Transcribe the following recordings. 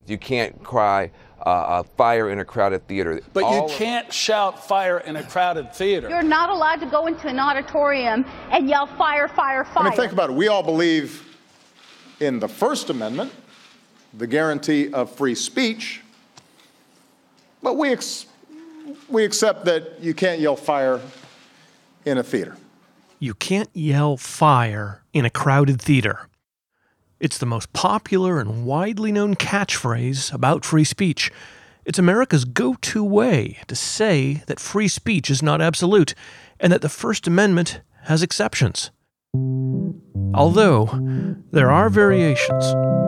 You can't cry fire in a crowded theater. But you can't shout fire in a crowded theater. You're not allowed to go into an auditorium and yell fire, fire, fire. I mean, think about it. We all believe in the First Amendment, the guarantee of free speech, but we accept that you can't yell fire in a theater. You can't yell fire in a crowded theater. It's the most popular and widely known catchphrase about free speech. It's America's go-to way to say that free speech is not absolute and that the First Amendment has exceptions. Although, there are variations.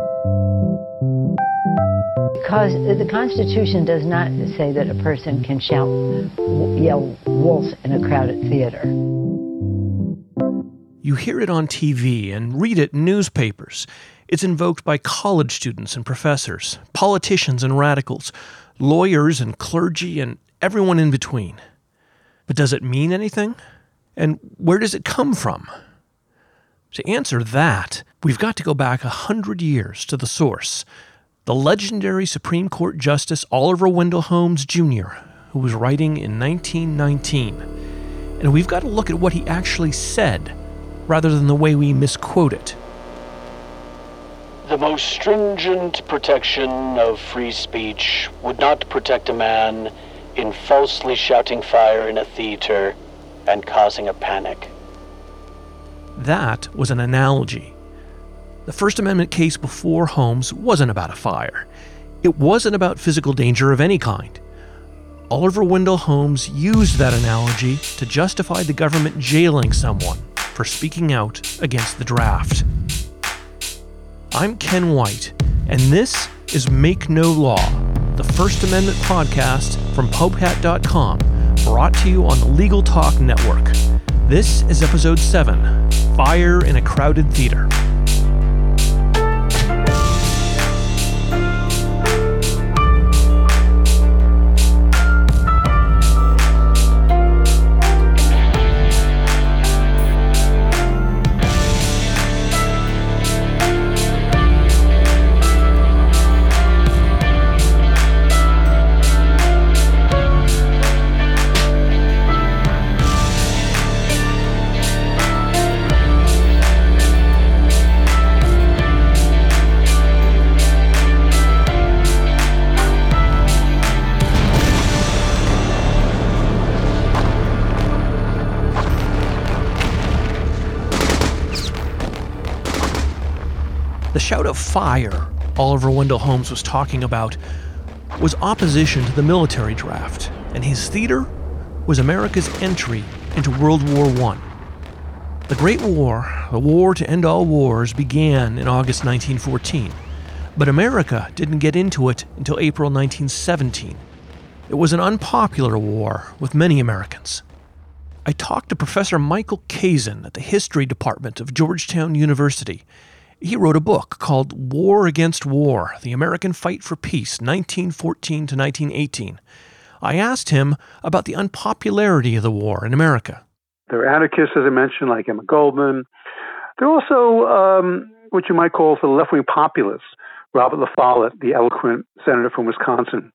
Because the Constitution does not say that a person can yell wolf in a crowded theater. You hear it on TV and read it in newspapers. It's invoked by college students and professors, politicians and radicals, lawyers and clergy, and everyone in between. But does it mean anything? And where does it come from? To answer that, we've got to go back 100 years to the source, the legendary Supreme Court Justice Oliver Wendell Holmes Jr., who was writing in 1919. And we've got to look at what he actually said, rather than the way we misquote it. The most stringent protection of free speech would not protect a man in falsely shouting fire in a theater and causing a panic. That was an analogy. The First Amendment case before Holmes wasn't about a fire. It wasn't about physical danger of any kind. Oliver Wendell Holmes used that analogy to justify the government jailing someone for speaking out against the draft. I'm Ken White, and this is Make No Law, the First Amendment podcast from PopeHat.com, brought to you on the Legal Talk Network. This is episode 7, Fire in a Crowded Theater. The shout of fire Oliver Wendell Holmes was talking about was opposition to the military draft, and his theater was America's entry into World War I. The Great War, the war to end all wars, began in August 1914, but America didn't get into it until April 1917. It was an unpopular war with many Americans. I talked to Professor Michael Kazin at the History Department of Georgetown University. He wrote a book called War Against War, The American Fight for Peace, 1914 to 1918. I asked him about the unpopularity of the war in America. There are anarchists, as I mentioned, like Emma Goldman. There are also what you might call the left-wing populists. Robert La Follette, the eloquent senator from Wisconsin,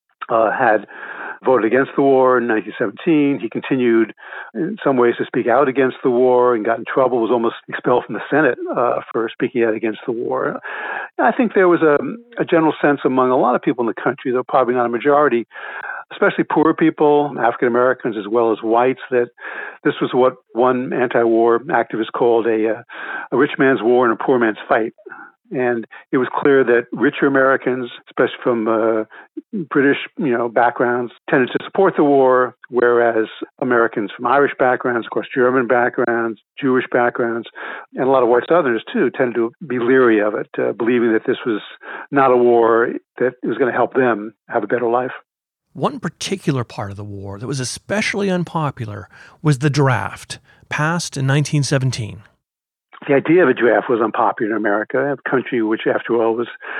had voted against the war in 1917. He continued in some ways to speak out against the war and got in trouble, was almost expelled from the Senate for speaking out against the war. I think there was a general sense among a lot of people in the country, though probably not a majority, especially poor people, African Americans as well as whites, that this was what one anti-war activist called a rich man's war and a poor man's fight. And it was clear that richer Americans, especially from British, backgrounds, tended to support the war, whereas Americans from Irish backgrounds, of course, German backgrounds, Jewish backgrounds, and a lot of white Southerners too, tended to be leery of it, believing that this was not a war that was going to help them have a better life. One particular part of the war that was especially unpopular was the draft, passed in 1917. The idea of a draft was unpopular in America, a country which, after all, was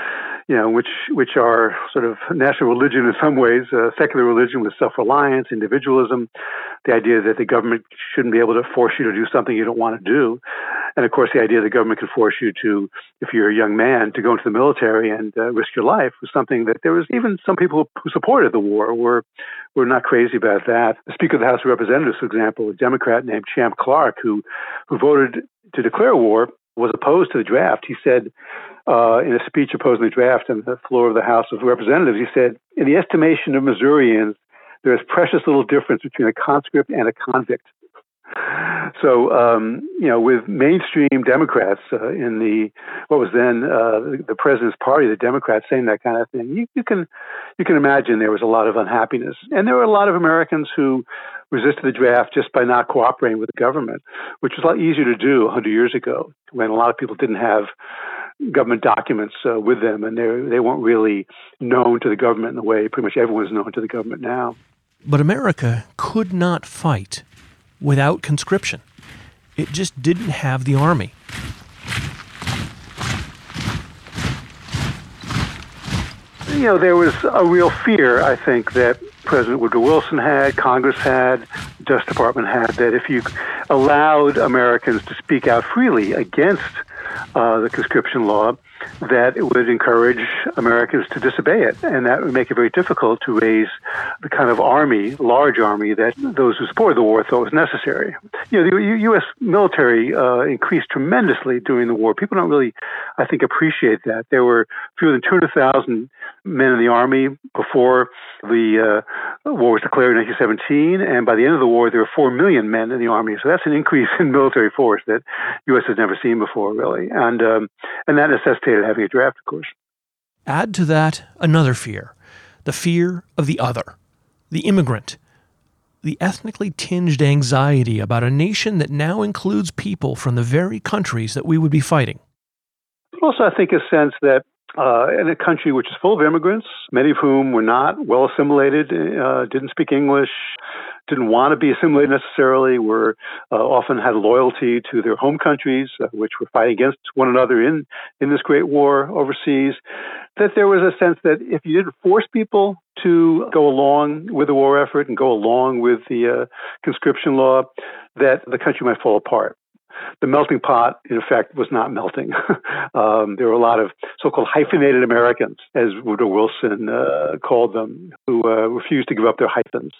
which are sort of national religion in some ways, secular religion with self-reliance, individualism, the idea that the government shouldn't be able to force you to do something you don't want to do. And of course, the idea the government can force you to, if you're a young man, to go into the military and risk your life was something that there was even some people who supported the war were not crazy about that. The Speaker of the House of Representatives, for example, a Democrat named Champ Clark, who voted to declare war, was opposed to the draft. He said in a speech opposing the draft on the floor of the House of Representatives, he said, "In the estimation of Missourians, there is precious little difference between a conscript and a convict." So, with mainstream Democrats in what was then the president's party, the Democrats, saying that kind of thing, you can imagine there was a lot of unhappiness, and there were a lot of Americans who resisted the draft just by not cooperating with the government, which was a lot easier to do 100 years ago, when a lot of people didn't have government documents with them, and they weren't really known to the government in the way pretty much everyone is known to the government now. But America could not fight without conscription. It just didn't have the army. There was a real fear, I think, that President Woodrow Wilson had, Congress had, the Justice Department had, that if you allowed Americans to speak out freely against the conscription law, that it would encourage Americans to disobey it, and that would make it very difficult to raise the kind of army, large army, that those who supported the war thought was necessary. The U.S. military increased tremendously during the war. People don't really, I think, appreciate that. There were fewer than 200,000 men in the army before the war was declared in 1917, and by the end of the war, there were 4 million men in the army. So that's an increase in military force that the U.S. has never seen before, really, and that necessitated having a draft, of course. Add to that another fear, the fear of the other, the immigrant, the ethnically tinged anxiety about a nation that now includes people from the very countries that we would be fighting. But also, I think, a sense that in a country which is full of immigrants, many of whom were not well assimilated, didn't speak English, didn't want to be assimilated necessarily, were often had loyalty to their home countries, which were fighting against one another in this great war overseas, that there was a sense that if you didn't force people to go along with the war effort and go along with the conscription law, that the country might fall apart. The melting pot, in effect, was not melting. There were a lot of so-called hyphenated Americans, as Woodrow Wilson called them, who refused to give up their hyphens,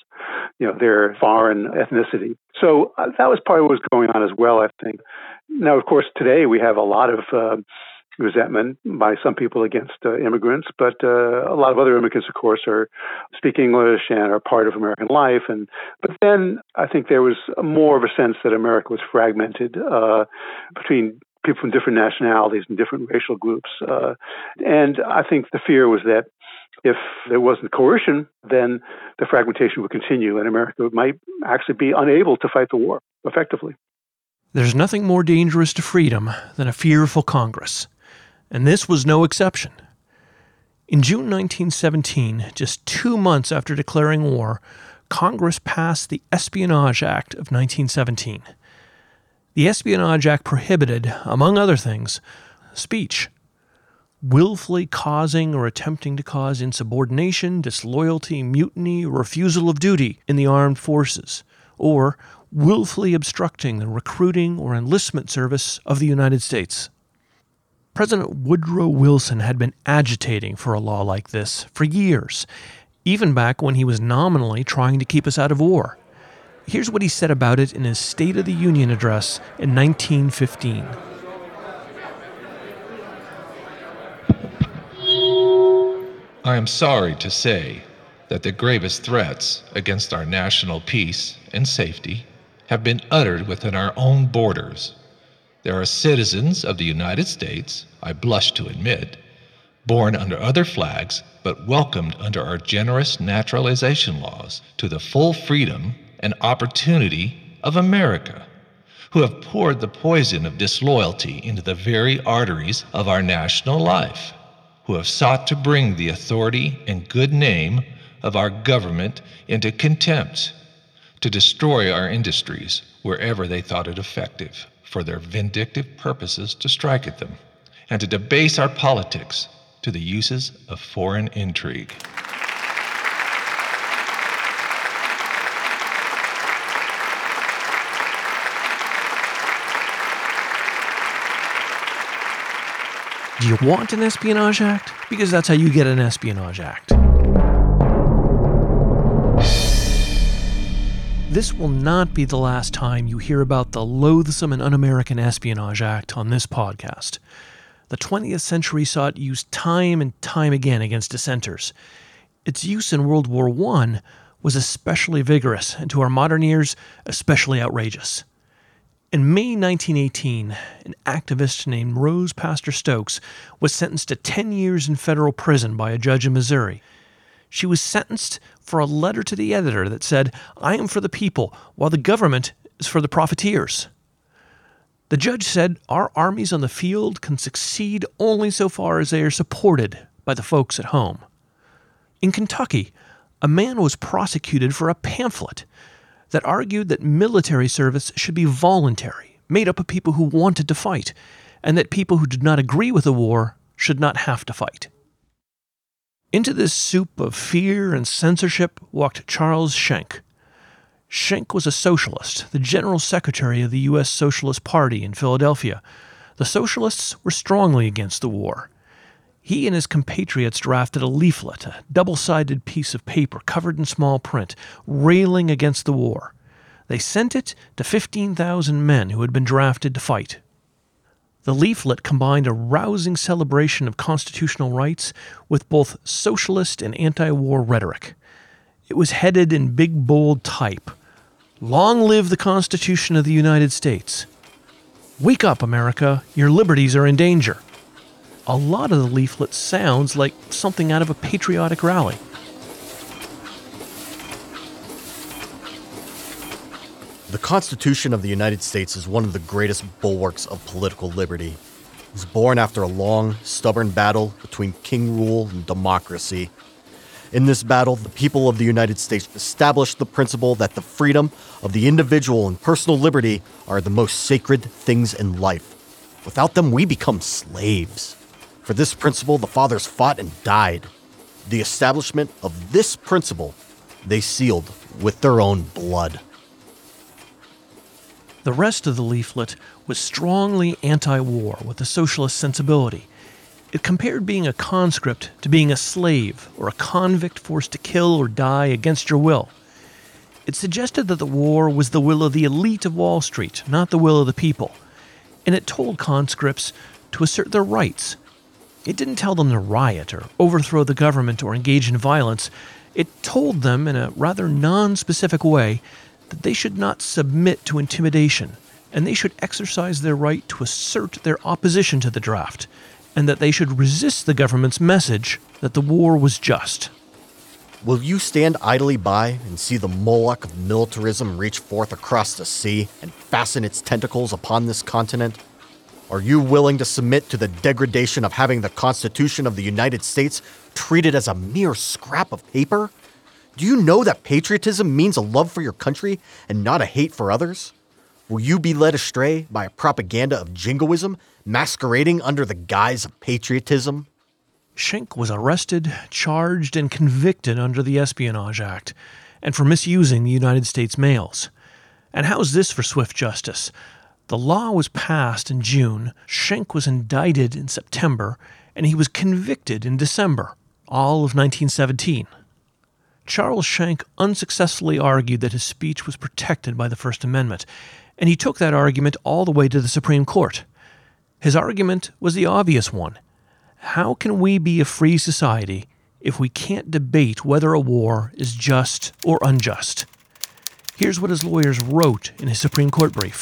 their foreign ethnicity. So that was part of what was going on as well, I think. Now, of course, today we have a lot of resentment by some people against immigrants, but a lot of other immigrants, of course, speak English and are part of American life. But then I think there was more of a sense that America was fragmented between people from different nationalities and different racial groups. And I think the fear was that if there wasn't coercion, then the fragmentation would continue and America might actually be unable to fight the war effectively. There's nothing more dangerous to freedom than a fearful Congress. And this was no exception. In June 1917, just 2 months after declaring war, Congress passed the Espionage Act of 1917. The Espionage Act prohibited, among other things, speech, willfully causing or attempting to cause insubordination, disloyalty, mutiny, or refusal of duty in the armed forces, or willfully obstructing the recruiting or enlistment service of the United States. President Woodrow Wilson had been agitating for a law like this for years, even back when he was nominally trying to keep us out of war. Here's what he said about it in his State of the Union address in 1915. I am sorry to say that the gravest threats against our national peace and safety have been uttered within our own borders. There are citizens of the United States, I blush to admit, born under other flags but welcomed under our generous naturalization laws to the full freedom and opportunity of America, who have poured the poison of disloyalty into the very arteries of our national life, who have sought to bring the authority and good name of our government into contempt, to destroy our industries wherever they thought it effective for their vindictive purposes to strike at them, and to debase our politics, to to the uses of foreign intrigue. Do you want an Espionage Act? Because that's how you get an Espionage Act. This will not be the last time you hear about the loathsome and un-American Espionage Act on this podcast. The 20th century saw it used time and time again against dissenters. Its use in World War I was especially vigorous, and to our modern ears, especially outrageous. In May 1918, an activist named Rose Pastor Stokes was sentenced to 10 years in federal prison by a judge in Missouri. She was sentenced for a letter to the editor that said, "I am for the people, while the government is for the profiteers." The judge said, "Our armies on the field can succeed only so far as they are supported by the folks at home." In Kentucky, a man was prosecuted for a pamphlet that argued that military service should be voluntary, made up of people who wanted to fight, and that people who did not agree with the war should not have to fight. Into this soup of fear and censorship walked Charles Schenck. Schenck was a socialist, the general secretary of the U.S. Socialist Party in Philadelphia. The socialists were strongly against the war. He and his compatriots drafted a leaflet, a double-sided piece of paper covered in small print, railing against the war. They sent it to 15,000 men who had been drafted to fight. The leaflet combined a rousing celebration of constitutional rights with both socialist and anti-war rhetoric. It was headed in big, bold type, "Long live the Constitution of the United States. Wake up, America, your liberties are in danger." A lot of the leaflet sounds like something out of a patriotic rally. The Constitution of the United States is one of the greatest bulwarks of political liberty. It was born after a long, stubborn battle between king rule and democracy. In this battle, the people of the United States established the principle that the freedom of the individual and personal liberty are the most sacred things in life. Without them, we become slaves. For this principle, the fathers fought and died. The establishment of this principle they sealed with their own blood. The rest of the leaflet was strongly anti-war with a socialist sensibility. It compared being a conscript to being a slave or a convict forced to kill or die against your will. It suggested that the war was the will of the elite of Wall Street, not the will of the people. And it told conscripts to assert their rights. It didn't tell them to riot or overthrow the government or engage in violence. It told them in a rather non-specific way that they should not submit to intimidation, and they should exercise their right to assert their opposition to the draft, and that they should resist the government's message that the war was just. Will you stand idly by and see the Moloch of militarism reach forth across the sea and fasten its tentacles upon this continent? Are you willing to submit to the degradation of having the Constitution of the United States treated as a mere scrap of paper? Do you know that patriotism means a love for your country and not a hate for others? Will you be led astray by a propaganda of jingoism masquerading under the guise of patriotism? Schenck was arrested, charged, and convicted under the Espionage Act, and for misusing the United States mails. And how's this for swift justice? The law was passed in June, Schenck was indicted in September, and he was convicted in December, all of 1917. Charles Schenck unsuccessfully argued that his speech was protected by the First Amendment, and he took that argument all the way to the Supreme Court. His argument was the obvious one. How can we be a free society if we can't debate whether a war is just or unjust? Here's what his lawyers wrote in his Supreme Court brief.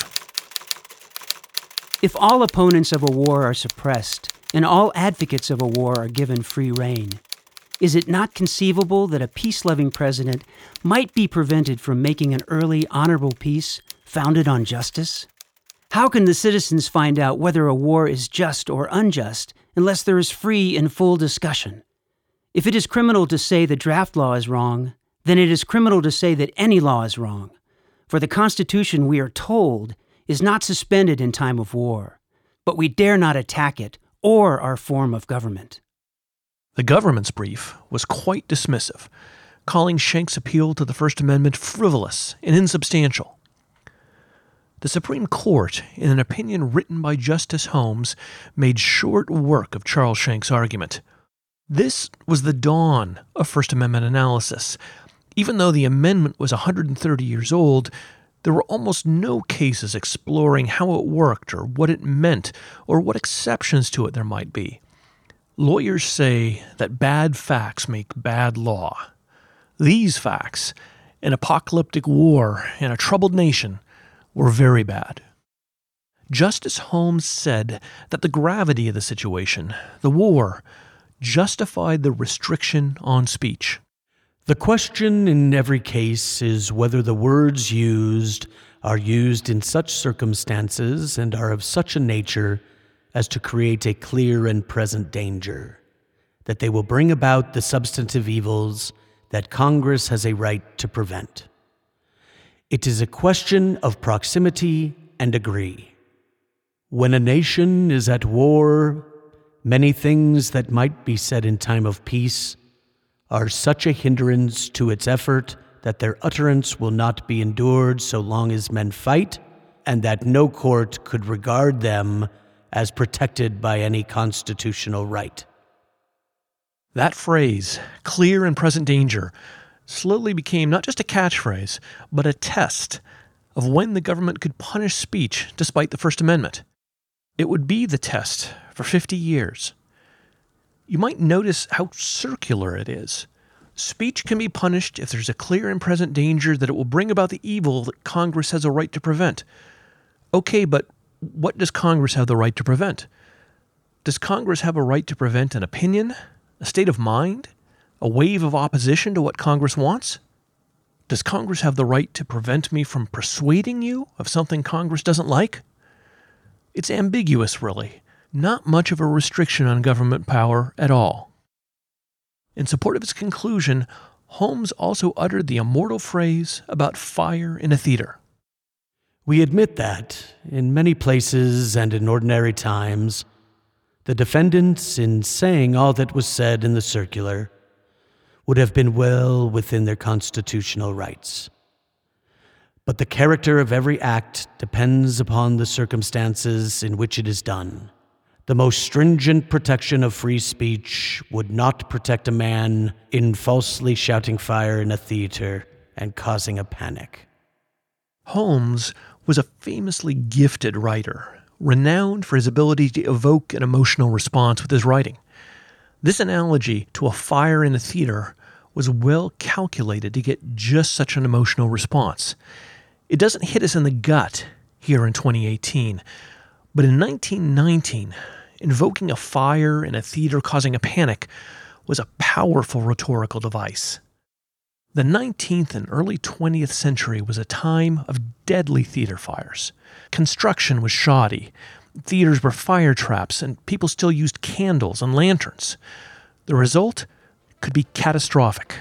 If all opponents of a war are suppressed and all advocates of a war are given free rein, is it not conceivable that a peace-loving president might be prevented from making an early, honorable peace founded on justice? How can the citizens find out whether a war is just or unjust unless there is free and full discussion? If it is criminal to say the draft law is wrong, then it is criminal to say that any law is wrong. For the Constitution, we are told, is not suspended in time of war, but we dare not attack it or our form of government. The government's brief was quite dismissive, calling Schenck's appeal to the First Amendment frivolous and insubstantial. The Supreme Court, in an opinion written by Justice Holmes, made short work of Charles Schenck's argument. This was the dawn of First Amendment analysis. Even though the amendment was 130 years old, there were almost no cases exploring how it worked or what it meant or what exceptions to it there might be. Lawyers say that bad facts make bad law. These facts, an apocalyptic war and a troubled nation, were very bad. Justice Holmes said that the gravity of the situation, the war, justified the restriction on speech. The question in every case is whether the words used are used in such circumstances and are of such a nature as to create a clear and present danger, that they will bring about the substantive evils that Congress has a right to prevent. It is a question of proximity and degree. When a nation is at war, many things that might be said in time of peace are such a hindrance to its effort that their utterance will not be endured so long as men fight, and that no court could regard them as protected by any constitutional right. That phrase, clear and present danger, slowly became not just a catchphrase, but a test of when the government could punish speech despite the First Amendment. It would be the test for 50 years. You might notice how circular it is. Speech can be punished if there's a clear and present danger that it will bring about the evil that Congress has a right to prevent. Okay, but what does Congress have the right to prevent? Does Congress have a right to prevent an opinion, a state of mind, a wave of opposition to what Congress wants? Does Congress have the right to prevent me from persuading you of something Congress doesn't like? It's ambiguous, really. Not much of a restriction on government power at all. In support of his conclusion, Holmes also uttered the immortal phrase about fire in a theater. We admit that, in many places and in ordinary times, the defendants, in saying all that was said in the circular, would have been well within their constitutional rights. But the character of every act depends upon the circumstances in which it is done. The most stringent protection of free speech would not protect a man in falsely shouting fire in a theater and causing a panic. Holmes was a famously gifted writer, renowned for his ability to evoke an emotional response with his writing. This analogy to a fire in a theater was well calculated to get just such an emotional response. It doesn't hit us in the gut here in 2018, but in 1919, invoking a fire in a theater causing a panic was a powerful rhetorical device. The 19th and early 20th century was a time of deadly theater fires. Construction was shoddy, theaters were fire traps, and people still used candles and lanterns. The result could be catastrophic.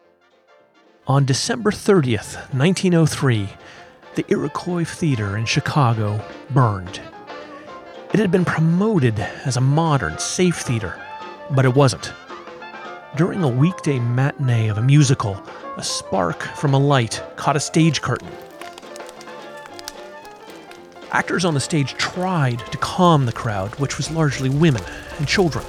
On December 30th, 1903, the Iroquois Theater in Chicago burned. It had been promoted as a modern, safe theater, but it wasn't. During a weekday matinee of a musical, a spark from a light caught a stage curtain. Actors on the stage tried to calm the crowd, which was largely women and children.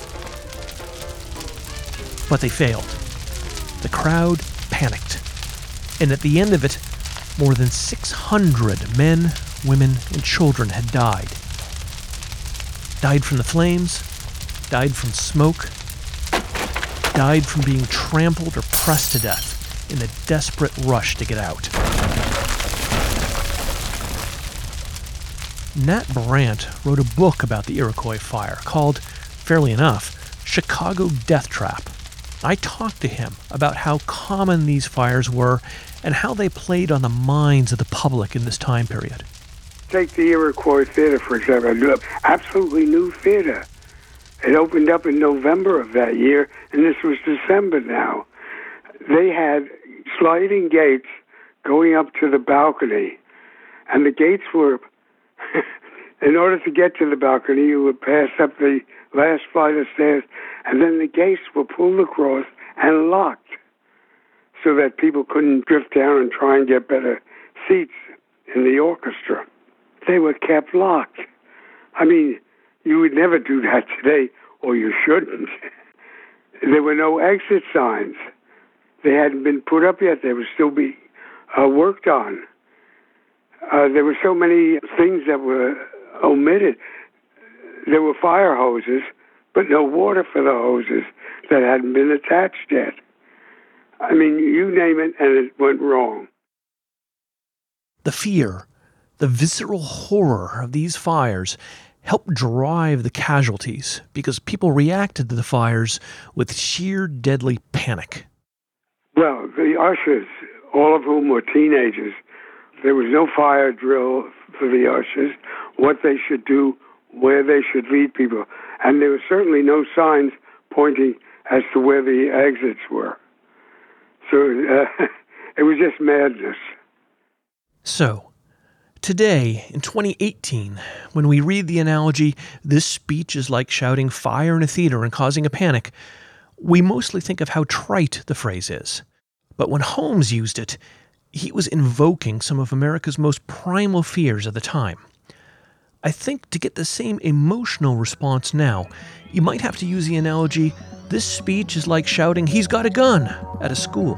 But they failed. The crowd panicked. And at the end of it, more than 600 men, women, and children had died. Died from the flames, died from smoke, died from being trampled or pressed to death in the desperate rush to get out. Nat Brandt wrote a book about the Iroquois fire called, fairly enough, Chicago Death Trap. I talked to him about how common these fires were and how they played on the minds of the public in this time period. Take the Iroquois Theater, for example, absolutely new theater. It opened up in November of that year, and this was December now. They had sliding gates going up to the balcony, and the gates were, in order to get to the balcony, you would pass up the last flight of stairs, and then the gates were pulled across and locked so that people couldn't drift down and try and get better seats in the orchestra. They were kept locked. I mean, you would never do that today, or you shouldn't. There were no exit signs. They hadn't been put up yet. They were still being worked on. There were so many things that were omitted. There were fire hoses, but no water for the hoses that hadn't been attached yet. I mean, you name it, and it went wrong. The fear, the visceral horror of these fires helped drive the casualties because people reacted to the fires with sheer deadly panic. Well, the ushers, all of whom were teenagers, there was no fire drill for the ushers, what they should do, where they should lead people. And there were certainly no signs pointing as to where the exits were. So it was just madness. So, today, in 2018, when we read the analogy, this speech is like shouting fire in a theater and causing a panic, we mostly think of how trite the phrase is. But when Holmes used it, he was invoking some of America's most primal fears at the time. I think to get the same emotional response now, you might have to use the analogy, this speech is like shouting, "He's got a gun," at a school.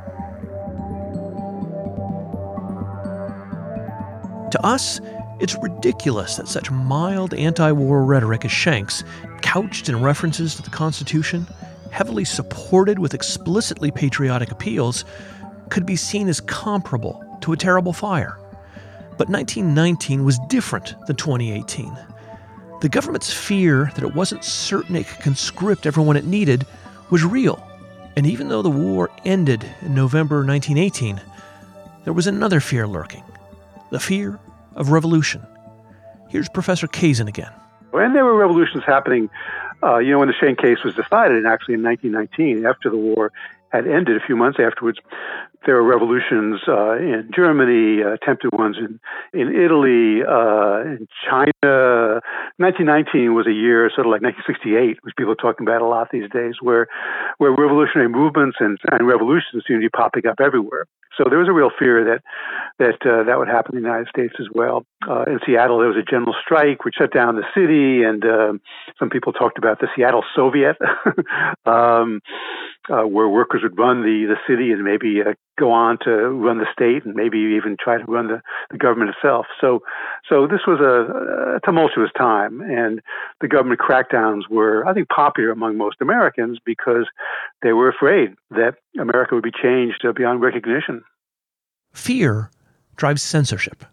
To us, it's ridiculous that such mild anti-war rhetoric as Schenck's, couched in references to the Constitution, heavily supported with explicitly patriotic appeals, could be seen as comparable to a terrible fire. But 1919 was different than 2018. The government's fear that it wasn't certain it could conscript everyone it needed was real. And even though the war ended in November 1918, there was another fear lurking. The fear of revolution. Here's Professor Kazin again. And there were revolutions happening, when the Schenck case was decided, and actually in 1919, after the war had ended, a few months afterwards, there were revolutions in Germany, attempted ones in Italy, in China. 1919 was a year, sort of like 1968, which people are talking about a lot these days, where revolutionary movements and revolutions seem to be popping up everywhere. So there was a real fear that would happen in the United States as well. In Seattle, there was a general strike which shut down the city, and some people talked about the Seattle Soviet, where workers would run the city and maybe go on to run the state and maybe even try to run the government itself. So this was a tumultuous time, and the government crackdowns were, I think, popular among most Americans because they were afraid that America would be changed beyond recognition. Fear drives censorship.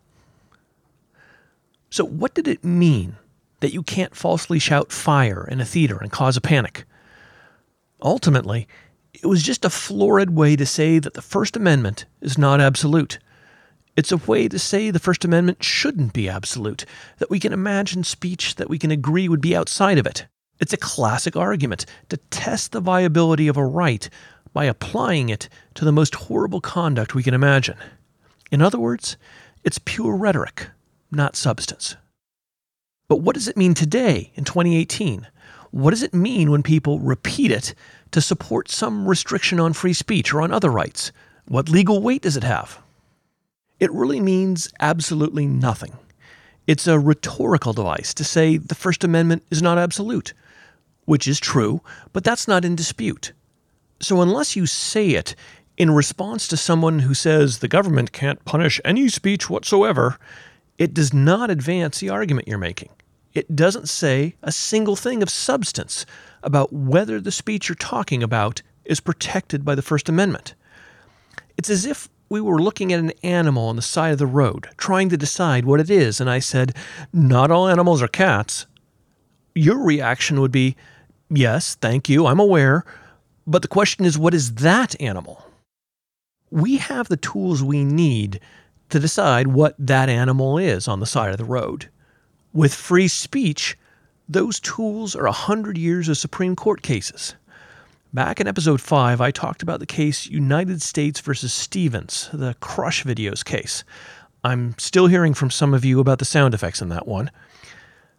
So what did it mean that you can't falsely shout fire in a theater and cause a panic? Ultimately, it was just a florid way to say that the First Amendment is not absolute. It's a way to say the First Amendment shouldn't be absolute, that we can imagine speech that we can agree would be outside of it. It's a classic argument to test the viability of a right by applying it to the most horrible conduct we can imagine. In other words, it's pure rhetoric, not substance. But what does it mean today, in 2018? What does it mean when people repeat it to support some restriction on free speech or on other rights? What legal weight does it have? It really means absolutely nothing. It's a rhetorical device to say the First Amendment is not absolute, which is true, but that's not in dispute. So unless you say it in response to someone who says the government can't punish any speech whatsoever, it does not advance the argument you're making. It doesn't say a single thing of substance about whether the speech you're talking about is protected by the First Amendment. It's as if we were looking at an animal on the side of the road, trying to decide what it is, and I said, "Not all animals are cats." Your reaction would be, "Yes, thank you, I'm aware, but the question is, what is that animal?" We have the tools we need to decide what that animal is on the side of the road. With free speech, those tools are 100 years of Supreme Court cases. Back in episode 5, I talked about the case United States versus Stevens, the Crush Videos case. I'm still hearing from some of you about the sound effects in that one.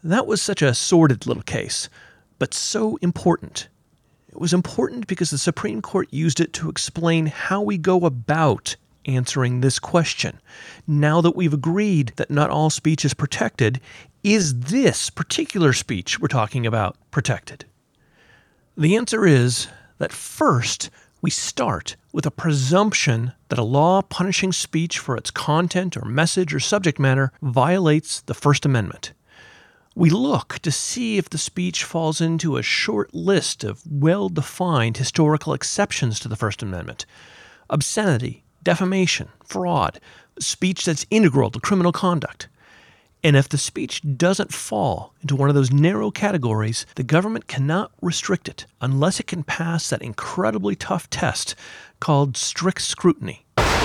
That was such a sordid little case, but so important. It was important because the Supreme Court used it to explain how we go about answering this question. Now that we've agreed that not all speech is protected, is this particular speech we're talking about protected? The answer is that first, we start with a presumption that a law punishing speech for its content or message or subject matter violates the First Amendment. We look to see if the speech falls into a short list of well-defined historical exceptions to the First Amendment. Obscenity, defamation, fraud, speech that's integral to criminal conduct. And if the speech doesn't fall into one of those narrow categories, the government cannot restrict it unless it can pass that incredibly tough test called strict scrutiny,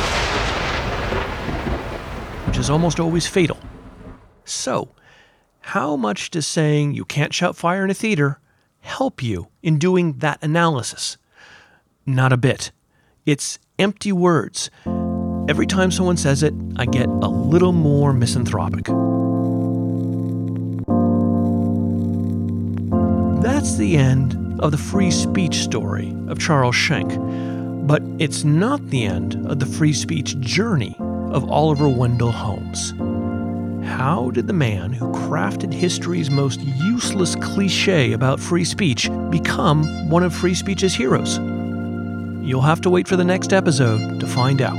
which is almost always fatal. So, how much does saying you can't shout fire in a theater help you in doing that analysis? Not a bit. It's empty words. Every time someone says it, I get a little more misanthropic. That's the end of the free speech story of Charles Schenck. But it's not the end of the free speech journey of Oliver Wendell Holmes. How did the man who crafted history's most useless cliché about free speech become one of free speech's heroes? You'll have to wait for the next episode to find out.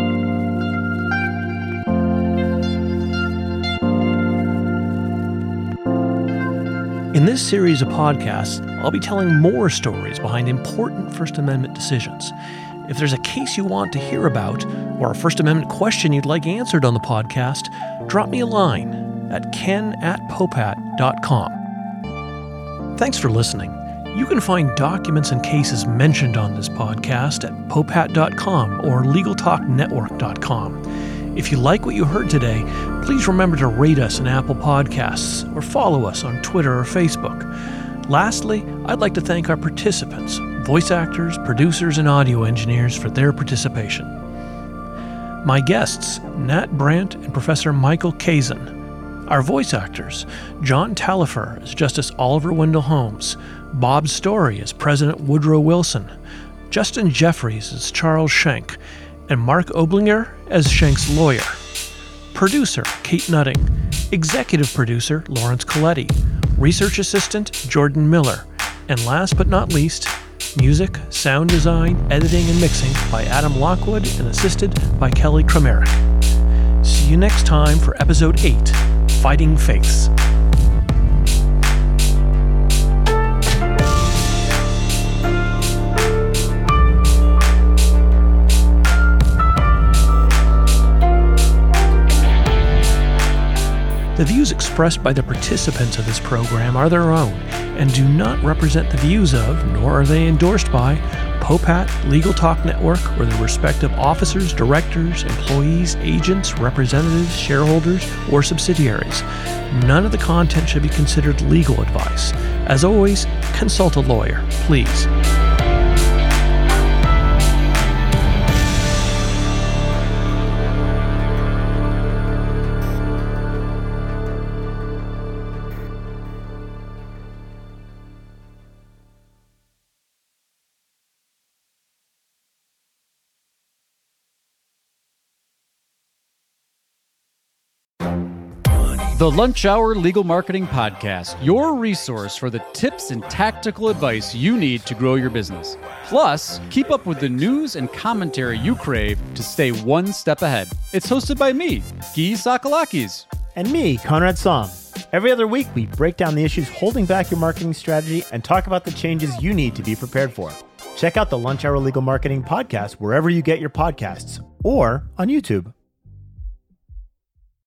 In this series of podcasts, I'll be telling more stories behind important First Amendment decisions. If there's a case you want to hear about, or a First Amendment question you'd like answered on the podcast, drop me a line at ken@popat.com. Thanks for listening. You can find documents and cases mentioned on this podcast at popat.com or LegalTalkNetwork.com. If you like what you heard today, please remember to rate us in Apple Podcasts or follow us on Twitter or Facebook. Lastly, I'd like to thank our participants, voice actors, producers, and audio engineers for their participation. My guests, Nat Brandt and Professor Michael Kazin. Our voice actors, John Talifer as Justice Oliver Wendell Holmes, Bob Story as President Woodrow Wilson, Justin Jeffries as Charles Schenck, and Mark Oblinger as Schenck's lawyer. Producer, Kate Nutting. Executive producer, Lawrence Coletti. Research assistant, Jordan Miller. And last but not least, music, sound design, editing, and mixing by Adam Lockwood and assisted by Kelly Kramerick. See you next time for Episode 8, Fighting Faiths. The views expressed by the participants of this program are their own and do not represent the views of, nor are they endorsed by, Popat, Legal Talk Network, or their respective officers, directors, employees, agents, representatives, shareholders, or subsidiaries. None of the content should be considered legal advice. As always, consult a lawyer, please. The Lunch Hour Legal Marketing Podcast, your resource for the tips and tactical advice you need to grow your business. Plus, keep up with the news and commentary you crave to stay one step ahead. It's hosted by me, Guy Sakalakis. And me, Conrad Som. Every other week, we break down the issues holding back your marketing strategy and talk about the changes you need to be prepared for. Check out the Lunch Hour Legal Marketing Podcast wherever you get your podcasts or on YouTube.